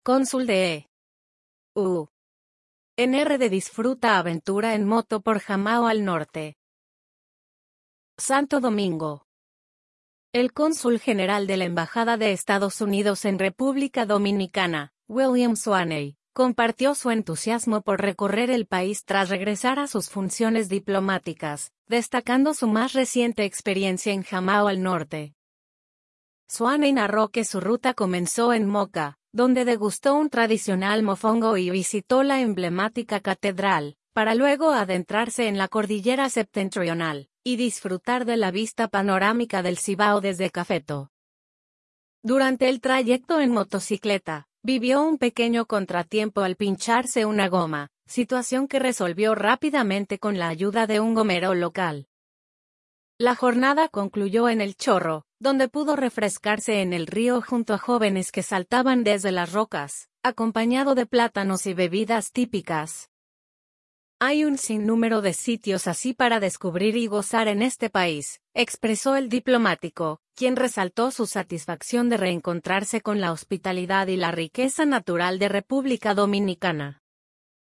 Cónsul de EU. NRD disfruta aventura en moto por Jamao al norte. Santo Domingo. El cónsul general de la Embajada de Estados Unidos en República Dominicana, William Swaney, compartió su entusiasmo por recorrer el país tras regresar a sus funciones diplomáticas, destacando su más reciente experiencia en Jamao al norte. Swaney narró que su ruta comenzó en Moca, donde degustó un tradicional mofongo y visitó la emblemática catedral, para luego adentrarse en la cordillera septentrional y disfrutar de la vista panorámica del Cibao desde Cafeto. Durante el trayecto en motocicleta, vivió un pequeño contratiempo al pincharse una goma, situación que resolvió rápidamente con la ayuda de un gomero local. La jornada concluyó en El Chorro, donde pudo refrescarse en el río junto a jóvenes que saltaban desde las rocas, acompañado de plátanos y bebidas típicas. Hay un sinnúmero de sitios así para descubrir y gozar en este país, expresó el diplomático, quien resaltó su satisfacción de reencontrarse con la hospitalidad y la riqueza natural de República Dominicana.